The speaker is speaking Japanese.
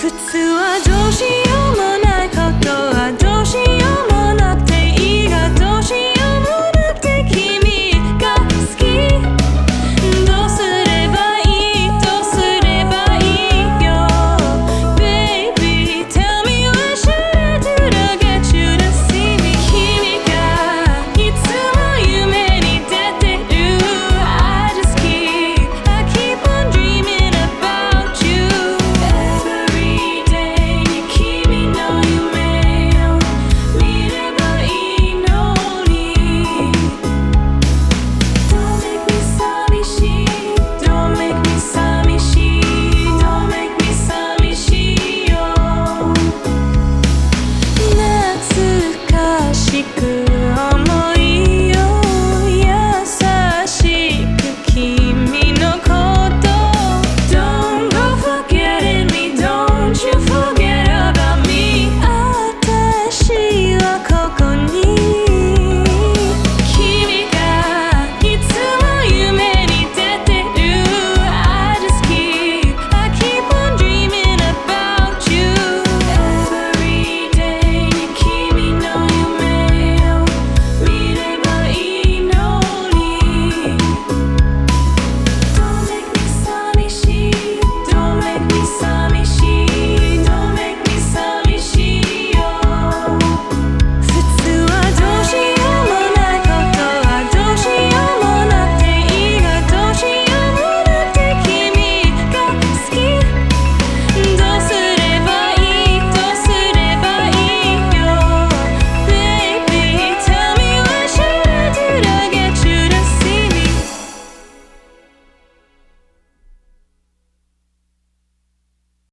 普通はどうしようもないことはどうしようもなくていいがどうしようもなくて君が好きどうすればいいどうすればいいよ Baby tell me what should I do to get you to see me 君がいつも夢に出てる I just keep on dreaming about you Every day 君の夢を見ればいいのに Don't make me 寂しい Don't make me 寂しい Don't make me 寂しいよ懐かしく